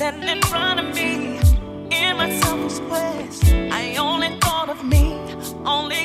standing in front of me in my selfish ways. I only thought of me, only